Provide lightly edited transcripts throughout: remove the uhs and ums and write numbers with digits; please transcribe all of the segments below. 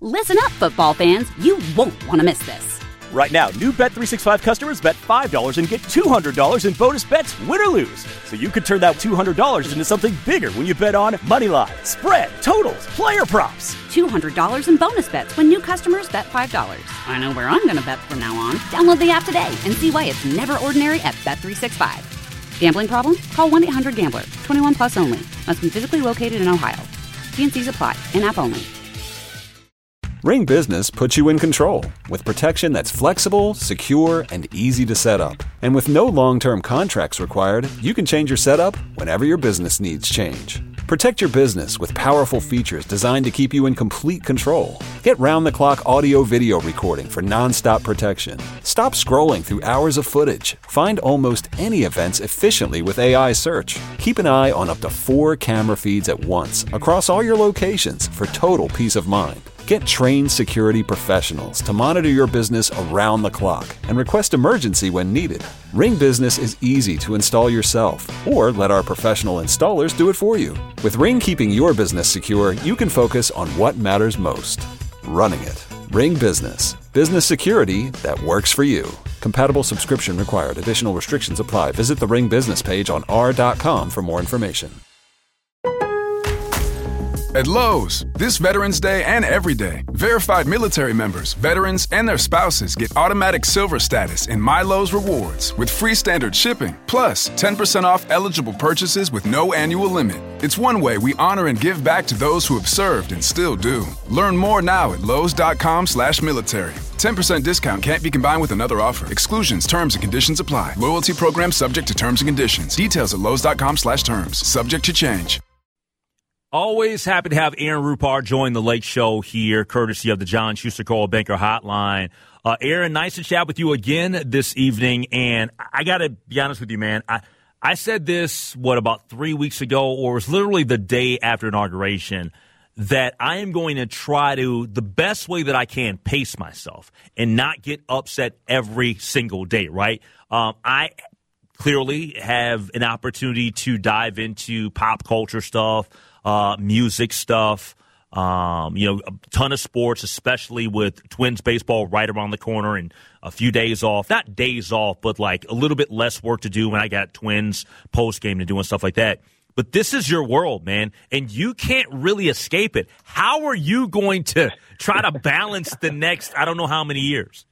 Listen up, football fans. You won't want to miss this. Right now, new Bet365 customers bet $5 and get $200 in bonus bets, win or lose. So you could turn that $200 into something bigger when you bet on money line, spread, totals, player props. $200 in bonus bets when new customers bet $5. I know where I'm going to bet from now on. Download the app today and see why it's never ordinary at Bet365. Gambling problem? Call 1-800-GAMBLER. 21 plus only. Must be physically located in Ohio. T&Cs apply. In-app only. Ring Business puts you in control with protection that's flexible, secure, and easy to set up. And with no long-term contracts required, you can change your setup whenever your business needs change. Protect your business with powerful features designed to keep you in complete control. Get round-the-clock audio-video recording for non-stop protection. Stop scrolling through hours of footage. Find almost any events efficiently with AI search. Keep an eye on up to 4 camera feeds at once across all your locations for total peace of mind. Get trained security professionals to monitor your business around the clock and request emergency when needed. Ring Business is easy to install yourself, or let our professional installers do it for you. With Ring keeping your business secure, you can focus on what matters most: running it. Ring Business. Business security that works for you. Compatible subscription required. Additional restrictions apply. Visit the Ring Business page on r.com for more information. At Lowe's, this Veterans Day and every day, verified military members, veterans, and their spouses get automatic silver status in My Lowe's Rewards with free standard shipping, plus 10% off eligible purchases with no annual limit. It's one way we honor and give back to those who have served and still do. Learn more now at lowes.com/military. 10% discount can't be combined with another offer. Exclusions, terms, and conditions apply. Loyalty program subject to terms and conditions. Details at lowes.com/terms. Subject to change. Always happy to have Aaron Rupar join the Lake Show here, courtesy of the John Schuster Coldwell Banker Hotline. Aaron, nice to chat with you again this evening. And I got to be honest with you, man. I said this, about 3 weeks ago, or it was literally the day after inauguration, that I am going to try to, the best way that I can, pace myself and not get upset every single day, right? I clearly have an opportunity to dive into pop culture stuff, music stuff, a ton of sports, especially with Twins baseball right around the corner and a few days off. Not days off, but like a little bit less work to do when I got Twins post game to do and stuff like that. But this is your world, man, and you can't really escape it. How are you going to try to balance the next, I don't know how many years?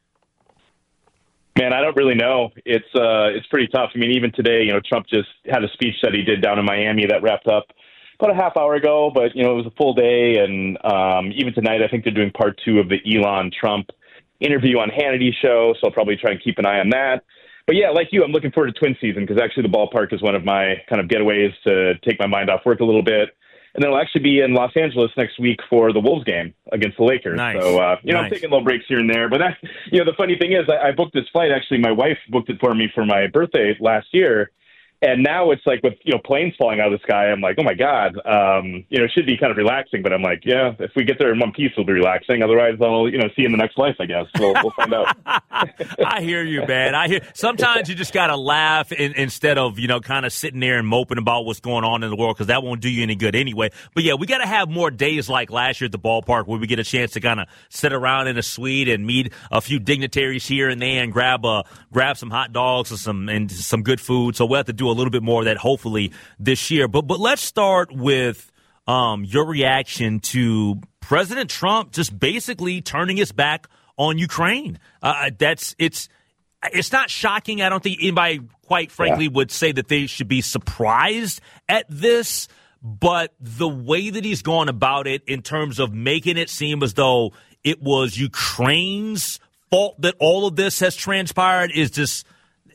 Man, I don't really know. It's pretty tough. I mean, even today, Trump just had a speech that he did down in Miami that wrapped up about a half hour ago, but, it was a full day. And even tonight, I think they're doing part 2 of the Elon Trump interview on Hannity's show. So I'll probably try and keep an eye on that. But yeah, like you, I'm looking forward to Twin season because actually the ballpark is one of my kind of getaways to take my mind off work a little bit. And then I'll actually be in Los Angeles next week for the Wolves game against the Lakers. Nice. So, nice. I'm taking little breaks here and there. But that, the funny thing is I booked this flight. Actually, my wife booked it for me for my birthday last year. And now it's like with, planes falling out of the sky, I'm like, oh, my God. It should be kind of relaxing. But I'm like, yeah, if we get there in one piece, it'll be relaxing. Otherwise, I'll, see you in the next life, I guess. We'll find out. I hear you, man. Sometimes you just got to laugh instead of, kind of sitting there and moping about what's going on in the world because that won't do you any good anyway. But, yeah, we got to have more days like last year at the ballpark where we get a chance to kind of sit around in a suite and meet a few dignitaries here and there and grab some hot dogs and some good food. So we'll have to do a little bit more of that hopefully this year. But let's start with your reaction to President Trump just basically turning his back on Ukraine. It's not shocking. I don't think anybody, quite frankly, would say that they should be surprised at this. But the way that he's gone about it in terms of making it seem as though it was Ukraine's fault that all of this has transpired is just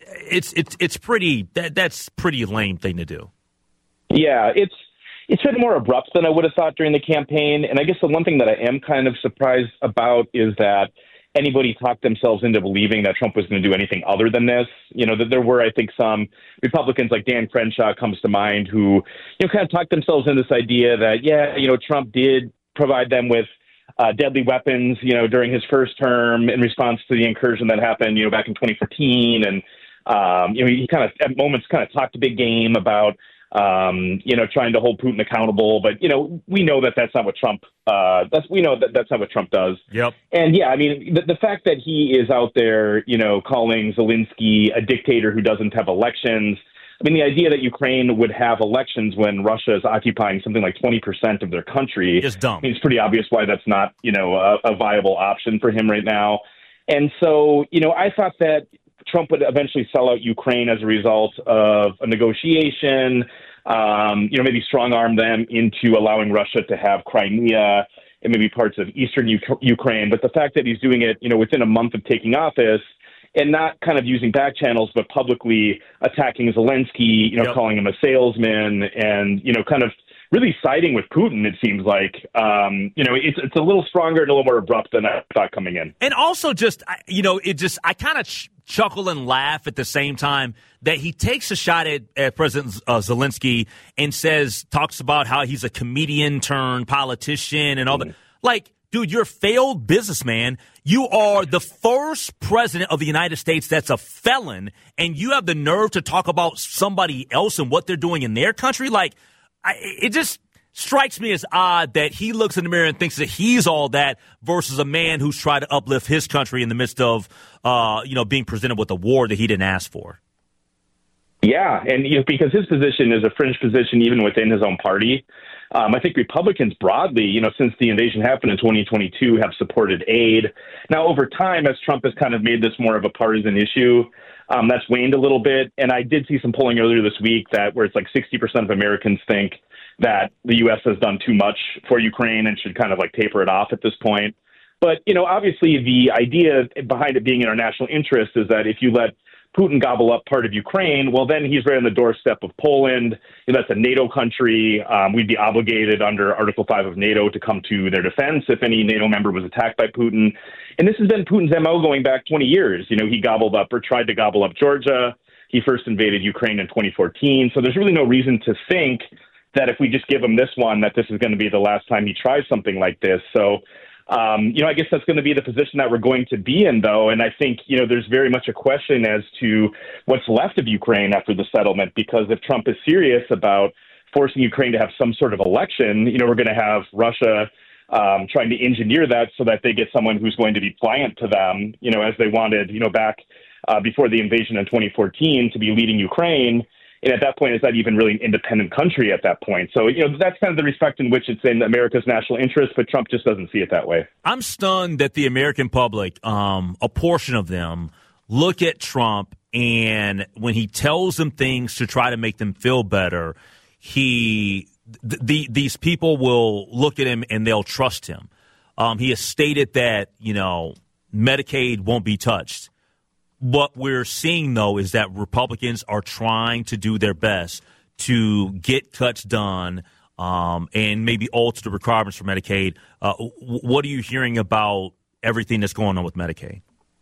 it's pretty that's pretty lame thing to do. Yeah, it's been more abrupt than I would have thought during the campaign. And I guess the one thing that I am kind of surprised about is that anybody talked themselves into believing that Trump was going to do anything other than this. That there were, I think, some Republicans like Dan Crenshaw comes to mind who, kind of talked themselves into this idea that, Trump did provide them with deadly weapons, during his first term in response to the incursion that happened, back in 2014. And, he kind of at moments kind of talked a big game about trying to hold Putin accountable. But, we know that that's not what Trump that's not what Trump does. Yep. And, yeah, I mean, the fact that he is out there, calling Zelensky a dictator who doesn't have elections. I mean, the idea that Ukraine would have elections when Russia is occupying something like 20% of their country is dumb. I mean, it's pretty obvious why that's not, a viable option for him right now. And so, I thought that Trump would eventually sell out Ukraine as a result of a negotiation, maybe strong-arm them into allowing Russia to have Crimea and maybe parts of eastern Ukraine. But the fact that he's doing it, within a month of taking office, and not kind of using back channels, but publicly attacking Zelensky, calling him a salesman and, kind of really siding with Putin, it seems like. It's a little stronger and a little more abrupt than I thought coming in. And also I kind of chuckle and laugh at the same time that he takes a shot at President Zelensky and talks about how he's a comedian turned politician and all that. Like, dude, you're a failed businessman. You are the first president of the United States that's a felon, and you have the nerve to talk about somebody else and what they're doing in their country? Like, it just strikes me as odd that he looks in the mirror and thinks that he's all that versus a man who's tried to uplift his country in the midst of, being presented with a war that he didn't ask for. Yeah, and because his position is a fringe position even within his own party. I think Republicans broadly, since the invasion happened in 2022, have supported aid. Now, over time, as Trump has kind of made this more of a partisan issue, that's waned a little bit. And I did see some polling earlier this week where it's like 60% of Americans think that the U.S. has done too much for Ukraine and should kind of like taper it off at this point. But, obviously the idea behind it being in our national interest is that if you let Putin gobble up part of Ukraine, well, then he's right on the doorstep of Poland. That's a NATO country. We'd be obligated under Article 5 of NATO to come to their defense if any NATO member was attacked by Putin. And this has been Putin's MO going back 20 years. He gobbled up or tried to gobble up Georgia. He first invaded Ukraine in 2014. So there's really no reason to think that if we just give him this one, that this is going to be the last time he tries something like this. So I guess that's going to be the position that we're going to be in, though. And I think, there's very much a question as to what's left of Ukraine after the settlement, because if Trump is serious about forcing Ukraine to have some sort of election, we're going to have Russia trying to engineer that so that they get someone who's going to be pliant to them, as they wanted, back before the invasion in 2014 to be leading Ukraine. And at that point, it's not even really an independent country at that point. So, that's kind of the respect in which it's in America's national interest, but Trump just doesn't see it that way. I'm stunned that the American public, a portion of them, look at Trump and when he tells them things to try to make them feel better, these people will look at him and they'll trust him. He has stated that, Medicaid won't be touched. What we're seeing, though, is that Republicans are trying to do their best to get cuts done and maybe alter the requirements for Medicaid. What are you hearing about everything that's going on with Medicaid?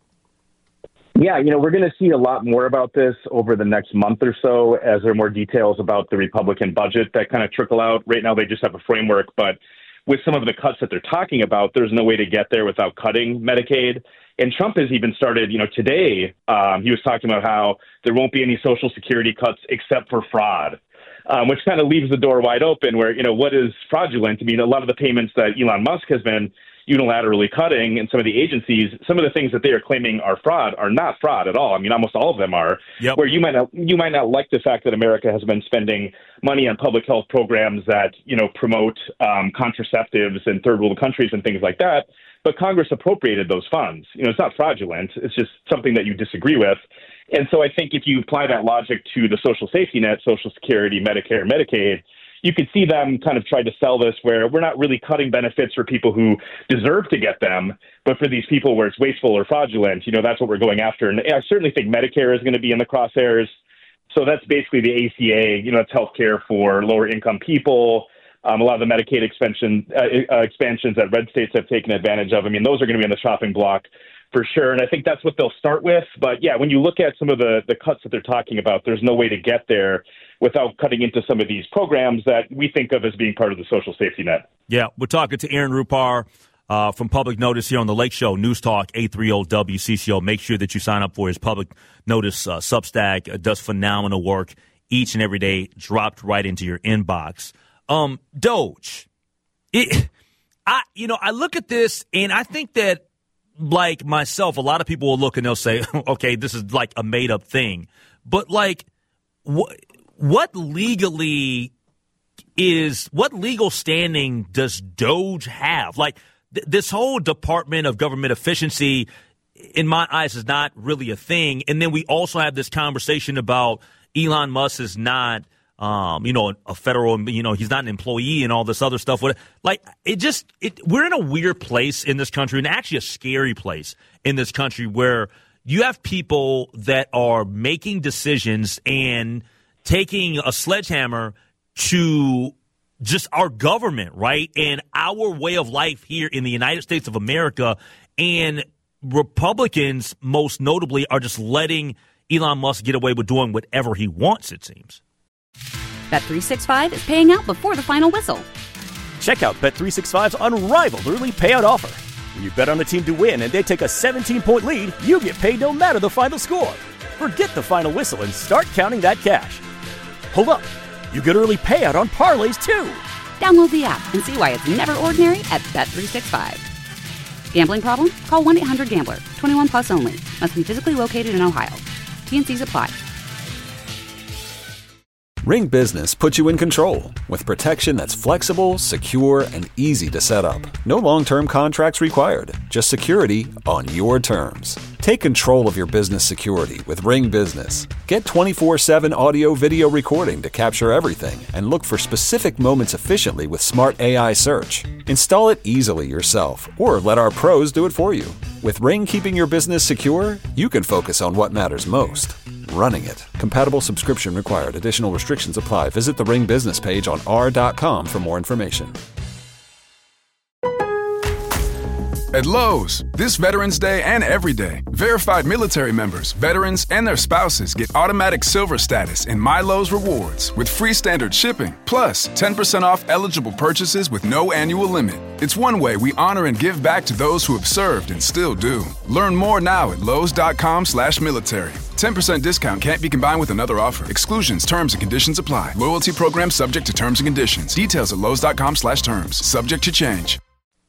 Yeah, we're going to see a lot more about this over the next month or so as there are more details about the Republican budget that kind of trickle out. Right now, they just have a framework, but with some of the cuts that they're talking about, there's no way to get there without cutting Medicaid. And Trump has even started, today, he was talking about how there won't be any Social Security cuts except for fraud, which kind of leaves the door wide open where, what is fraudulent? I mean, a lot of the payments that Elon Musk has been unilaterally cutting and some of the agencies, some of the things that they are claiming are fraud are not fraud at all. I mean, almost all of them are. Yep. Where you might not like the fact that America has been spending money on public health programs that, promote contraceptives in third world countries and things like that. But Congress appropriated those funds. It's not fraudulent. It's just something that you disagree with. And so I think if you apply that logic to the social safety net, Social Security, Medicare, Medicaid, you could see them kind of try to sell this where we're not really cutting benefits for people who deserve to get them, but for these people where it's wasteful or fraudulent, that's what we're going after. And I certainly think Medicare is going to be in the crosshairs. So that's basically the ACA, it's healthcare for lower income people. A lot of the Medicaid expansions that red states have taken advantage of. I mean, those are going to be on the chopping block for sure. And I think that's what they'll start with. But yeah, when you look at some of the cuts that they're talking about, there's no way to get there without cutting into some of these programs that we think of as being part of the social safety net. Yeah, we're talking to Aaron Rupar from Public Notice here on the Lake Show, News Talk 830 WCCO. Make sure that you sign up for his Public Notice Substack. Does phenomenal work each and every day dropped right into your inbox. Doge. I look at this and I think that, like myself, a lot of people will look and they'll say, okay, this is like a made up thing. But like, what legal standing does Doge have? Like this whole Department of Government Efficiency, in my eyes, is not really a thing. And then we also have this conversation about Elon Musk is not, a federal, he's not an employee and all this other stuff. Like we're in a weird place in this country, and actually a scary place in this country where you have people that are making decisions and taking a sledgehammer to just our government, right? And our way of life here in the United States of America. And Republicans, most notably, are just letting Elon Musk get away with doing whatever he wants, it seems. Bet365 is paying out before the final whistle. Check out Bet365's unrivaled early payout offer. When you bet on a team to win and they take a 17-point lead, you get paid no matter the final score. Forget the final whistle and start counting that cash. Hold up. You get early payout on parlays, too. Download the app and see why it's never ordinary at Bet365. Gambling problem? Call 1-800-GAMBLER. 21 plus only. Must be physically located in Ohio. T&Cs apply. Ring Business puts you in control with protection that's flexible, secure, and easy to set up. No long-term contracts required, just security on your terms. Take control of your business security with Ring Business. Get 24/7 audio-video recording to capture everything and look for specific moments efficiently with smart AI search. Install it easily yourself or let our pros do it for you. With Ring keeping your business secure, you can focus on what matters most. Running it. Compatible subscription required. Additional restrictions apply. Visit the Ring business page on r.com for more information. At Lowe's, this Veterans Day and every day, verified military members, veterans, and their spouses get automatic silver status in My Lowe's Rewards with free standard shipping, plus 10% off eligible purchases with no annual limit. It's one way we honor and give back to those who have served and still do. Learn more now at lowes.com/military. 10% discount can't be combined with another offer. Exclusions, terms, and conditions apply. Loyalty program subject to terms and conditions. Details at lowes.com/terms. Subject to change.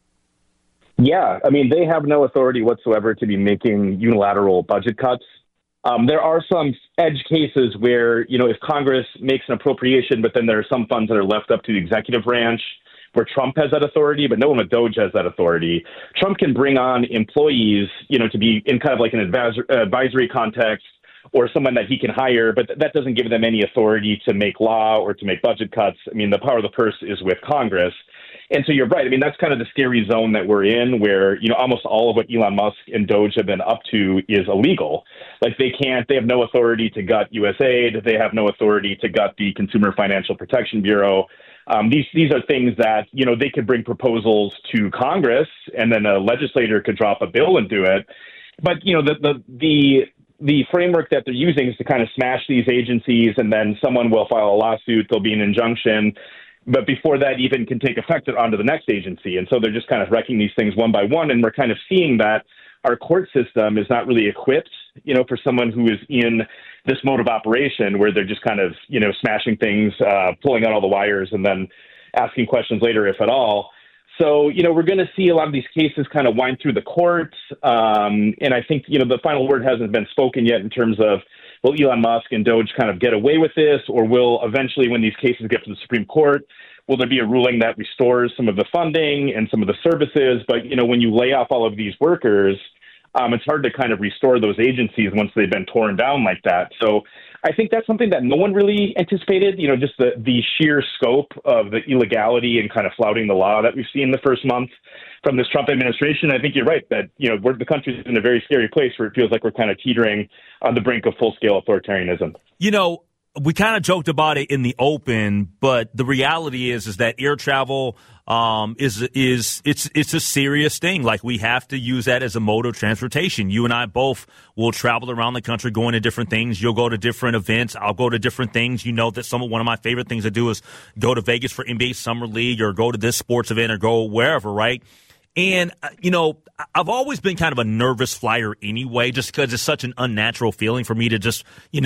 Yeah, I mean, they have no authority whatsoever to be making unilateral budget cuts. There are some edge cases where, if Congress makes an appropriation, but then there are some funds that are left up to the executive branch where Trump has that authority, but no one with Doge has that authority. Trump can bring on employees, to be in kind of like an advisory context or someone that he can hire, but that doesn't give them any authority to make law or to make budget cuts. I mean, the power of the purse is with Congress. And so you're right. I mean, that's kind of the scary zone that we're in where, almost all of what Elon Musk and Doge have been up to is illegal. Like they have no authority to gut USAID. They have no authority to gut the Consumer Financial Protection Bureau. These are things that, they could bring proposals to Congress and then a legislator could drop a bill and do it. But, the framework that they're using is to kind of smash these agencies and then someone will file a lawsuit. There'll be an injunction. But before that even can take effect, they're on to the next agency. And so they're just kind of wrecking these things one by one. And we're kind of seeing that our court system is not really equipped, for someone who is in this mode of operation where they're just kind of, smashing things, pulling out all the wires and then asking questions later, if at all. So, we're going to see a lot of these cases kind of wind through the courts. And I think, the final word hasn't been spoken yet in terms of, will Elon Musk and Doge kind of get away with this, or will eventually, when these cases get to the Supreme Court, will there be a ruling that restores some of the funding and some of the services? But, when you lay off all of these workers, it's hard to kind of restore those agencies once they've been torn down like that. So I think that's something that no one really anticipated, just the sheer scope of the illegality and kind of flouting the law that we've seen in the first month from this Trump administration. I think you're right that, the country's in a very scary place where it feels like we're kind of teetering on the brink of full-scale authoritarianism. We kind of joked about it in the open, but the reality is that air travel is a serious thing. Like, we have to use that as a mode of transportation. You and I both will travel around the country going to different things. You'll go to different events. I'll go to different things. That one of my favorite things to do is go to Vegas for NBA Summer League or go to this sports event or go wherever, right? And, I've always been kind of a nervous flyer anyway, just because it's such an unnatural feeling for me to just,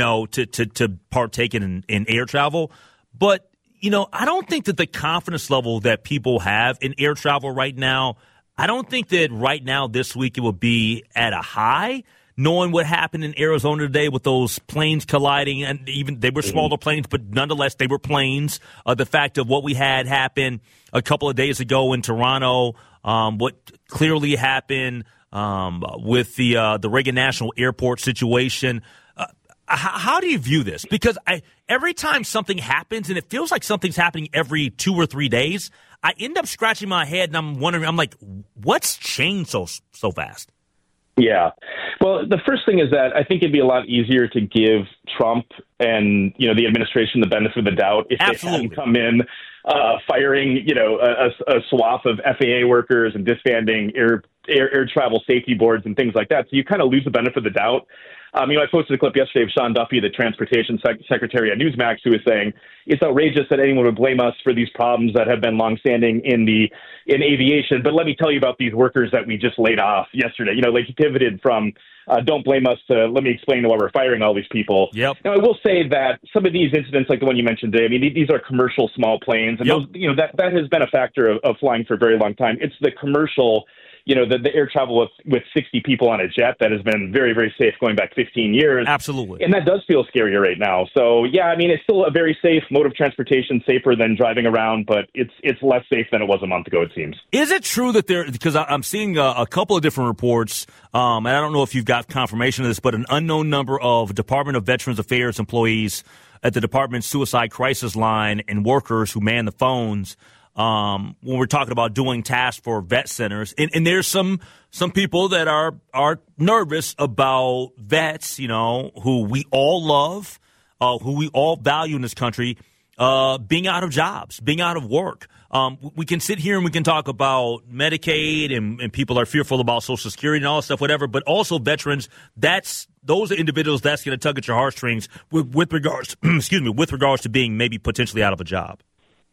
to partake in air travel. But, I don't think that the confidence level that people have in air travel right now, I don't think that right now this week it will be at a high, knowing what happened in Arizona today with those planes colliding, and even they were smaller planes, but nonetheless they were planes. The fact of what we had happen a couple of days ago in Toronto, what clearly happened with the Reagan National Airport situation. How do you view this? Because every time something happens, and it feels like something's happening every 2 or 3 days, I end up scratching my head and I'm wondering, I'm like, what's changed so fast? Yeah. Well, the first thing is that I think it'd be a lot easier to give Trump and, the administration the benefit of the doubt if they hadn't come in firing, a swath of FAA workers and disbanding air travel safety boards and things like that. So you kind of lose the benefit of the doubt. I posted a clip yesterday of Sean Duffy, the transportation secretary at Newsmax, who was saying it's outrageous that anyone would blame us for these problems that have been longstanding in aviation. But let me tell you about these workers that we just laid off yesterday. He pivoted from don't blame us to let me explain why we're firing all these people. Yep. Now, I will say that some of these incidents, like the one you mentioned today, these are commercial small planes, and those, that has been a factor of flying for a very long time. It's the commercial. The air travel with 60 people on a jet that has been very, very safe going back 15 years. Absolutely. And that does feel scarier right now. So, yeah, it's still a very safe mode of transportation, safer than driving around, but it's less safe than it was a month ago, it seems. Is it true that because I'm seeing a couple of different reports, and I don't know if you've got confirmation of this, but an unknown number of Department of Veterans Affairs employees at the department's suicide crisis line and workers who man the phones when we're talking about doing tasks for vet centers. And there's some people that are nervous about vets, who we all love, who we all value in this country, being out of jobs, being out of work. We can sit here and we can talk about Medicaid and people are fearful about Social Security and all that stuff, whatever, but also veterans, those are individuals that's going to tug at your heartstrings with regards, with regards to being maybe potentially out of a job.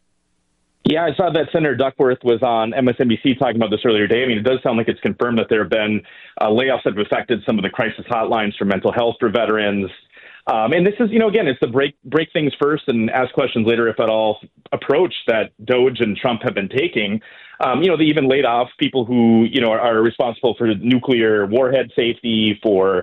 Yeah, I saw that Senator Duckworth was on MSNBC talking about this earlier today. It does sound like it's confirmed that there have been layoffs that have affected some of the crisis hotlines for mental health for veterans. And this is, again, it's the break things first and ask questions later, if at all, approach that DOJ and Trump have been taking. They even laid off people who, are responsible for nuclear warhead safety, for,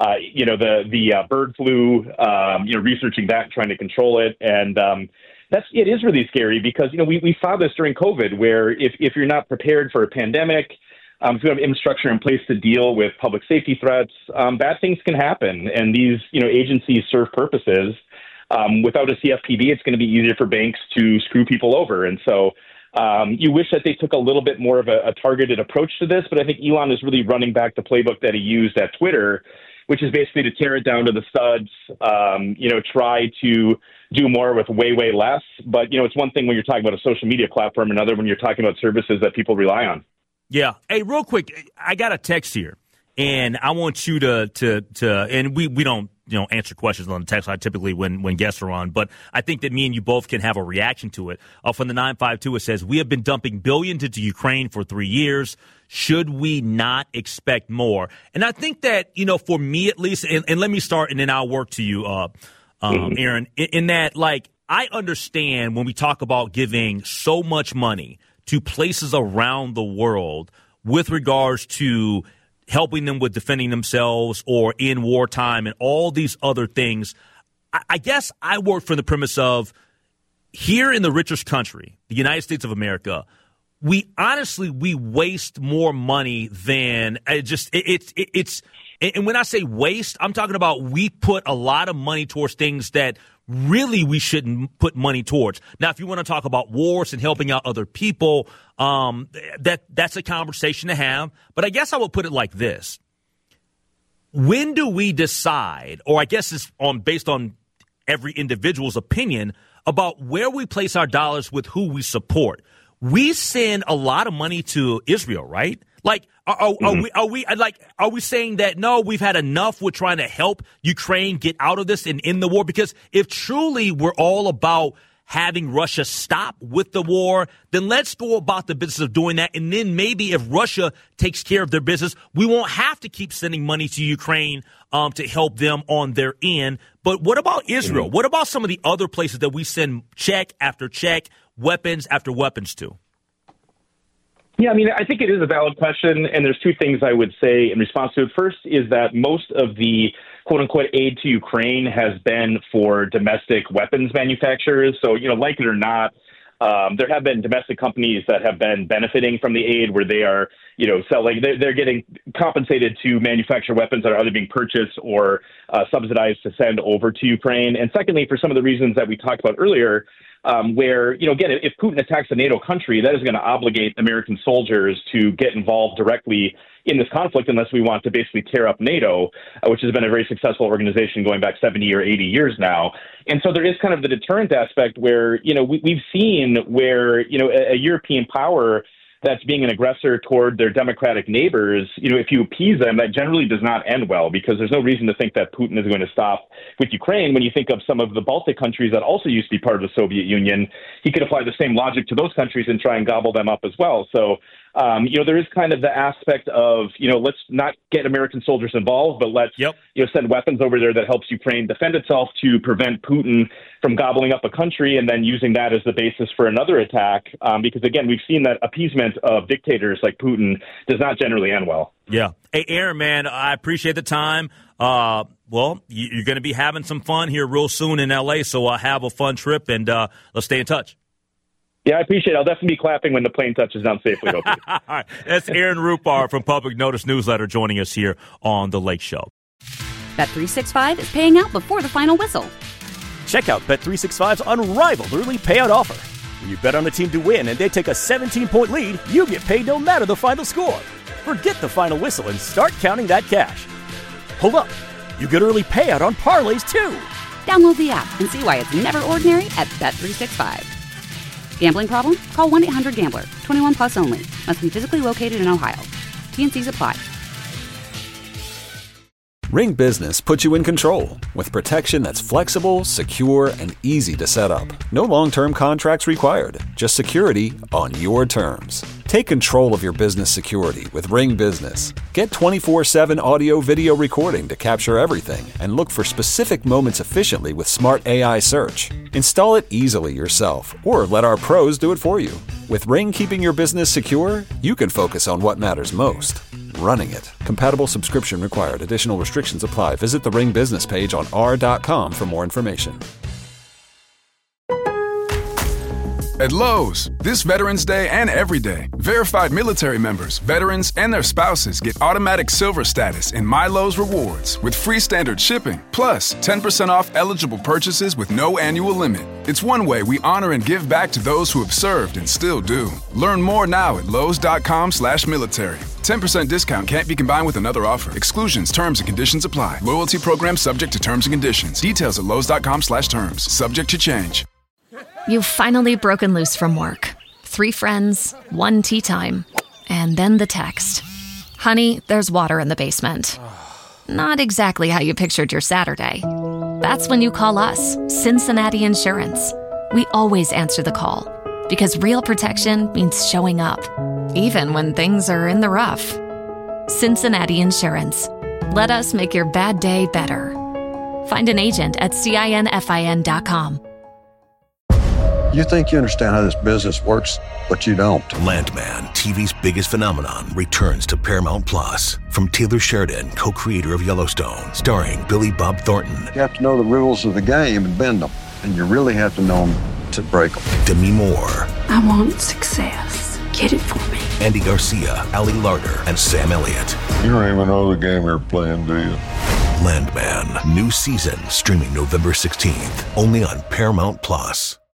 the bird flu, researching that, trying to control it. And it is really scary because, we saw this during COVID, where if you're not prepared for a pandemic, if you have infrastructure in place to deal with public safety threats, bad things can happen. And these, agencies serve purposes. Without a CFPB, it's going to be easier for banks to screw people over. And so you wish that they took a little bit more of a targeted approach to this. But I think Elon is really running back the playbook that he used at Twitter, which is basically to tear it down to the studs, try to do more with way, way less. But, it's one thing when you're talking about a social media platform, another when you're talking about services that people rely on. Yeah. Hey, real quick, I got a text here, and I want you to and we don't, answer questions on the text line typically when guests are on, but I think that me and you both can have a reaction to it. From the 952, it says, we have been dumping billions into Ukraine for 3 years. Should we not expect more? And I think that, for me at least, and let me start and then I'll work to you, Aaron, in that, I understand when we talk about giving so much money to places around the world with regards to helping them with defending themselves or in wartime and all these other things. I guess I work from the premise of here in the richest country, the United States of America, we waste more money than it's. And when I say waste, I'm talking about we put a lot of money towards things that really we shouldn't put money towards. Now, if you want to talk about wars and helping out other people, that's a conversation to have. But I guess I would put it like this. When do we decide, or I guess it's based on every individual's opinion, about where we place our dollars with who we support? We send a lot of money to Israel, right? Are we saying that, no, we've had enough, we're trying to help Ukraine get out of this and end the war? Because if truly we're all about having Russia stop with the war, then let's go about the business of doing that. And then maybe if Russia takes care of their business, we won't have to keep sending money to Ukraine to help them on their end. But what about Israel? What about some of the other places that we send check after check, weapons after weapons to? Yeah, I mean, I think it is a valid question, and there's two things I would say in response to it. First is that most of the quote-unquote aid to Ukraine has been for domestic weapons manufacturers. So, like it or not, there have been domestic companies that have been benefiting from the aid where they are, selling, they're getting compensated to manufacture weapons that are either being purchased or subsidized to send over to Ukraine. And secondly, for some of the reasons that we talked about earlier, where, again, if Putin attacks a NATO country, that is going to obligate American soldiers to get involved directly in this conflict unless we want to basically tear up NATO, which has been a very successful organization going back 70 or 80 years now. And so there is kind of the deterrent aspect where, we've seen where, a European power that's being an aggressor toward their democratic neighbors, if you appease them, that generally does not end well, because there's no reason to think that Putin is going to stop with Ukraine. When you think of some of the Baltic countries that also used to be part of the Soviet Union, he could apply the same logic to those countries and try and gobble them up as well. So, there is kind of the aspect of, let's not get American soldiers involved, but let's, send weapons over there that helps Ukraine defend itself to prevent Putin from gobbling up a country and then using that as the basis for another attack. Because, again, we've seen that appeasement of dictators like Putin does not generally end well. Yeah. Hey, Aaron, man, I appreciate the time. Well, you're going to be having some fun here real soon in L.A., so have a fun trip, and let's stay in touch. Yeah, I appreciate it. I'll definitely be clapping when the plane touches down safely, hopefully. All right. That's Aaron Rupar from Public Notice Newsletter joining us here on The Lake Show. Bet365 is paying out before the final whistle. Check out Bet365's unrivaled early payout offer. When you bet on a team to win and they take a 17-point lead, you get paid no matter the final score. Forget the final whistle and start counting that cash. Hold up. You get early payout on parlays, too. Download the app and see why it's never ordinary at Bet365. Gambling problem? Call 1-800-GAMBLER. 21 plus only. Must be physically located in Ohio. T&Cs apply. Ring Business puts you in control with protection that's flexible, secure, and easy to set up. No long-term contracts required, just security on your terms. Take control of your business security with Ring Business. Get 24/7 audio-video recording to capture everything and look for specific moments efficiently with smart AI search. Install it easily yourself or let our pros do it for you. With Ring keeping your business secure, you can focus on what matters most. Running it. Compatible subscription required. Additional restrictions apply. Visit the Ring business page on r.com for more information. At Lowe's, this Veterans Day and every day, verified military members, veterans, and their spouses get automatic silver status in My Lowe's Rewards with free standard shipping, plus 10% off eligible purchases with no annual limit. It's one way we honor and give back to those who have served and still do. Learn more now at Lowe's.com/military. 10% discount can't be combined with another offer. Exclusions, terms, and conditions apply. Loyalty program subject to terms and conditions. Details at Lowe's.com/terms. Subject to change. You've finally broken loose from work. 3 friends, 1 tea time, and then the text. Honey, there's water in the basement. Not exactly how you pictured your Saturday. That's when you call us, Cincinnati Insurance. We always answer the call, because real protection means showing up, even when things are in the rough. Cincinnati Insurance. Let us make your bad day better. Find an agent at CINFIN.com. You think you understand how this business works, but you don't. Landman, TV's biggest phenomenon, returns to Paramount Plus. From Taylor Sheridan, co-creator of Yellowstone, starring Billy Bob Thornton. You have to know the rules of the game and bend them, and you really have to know them to break them. Demi Moore. I want success. Get it for me. Andy Garcia, Ali Larter, and Sam Elliott. You don't even know the game you're playing, do you? Landman, new season, streaming November 16th, only on Paramount Plus.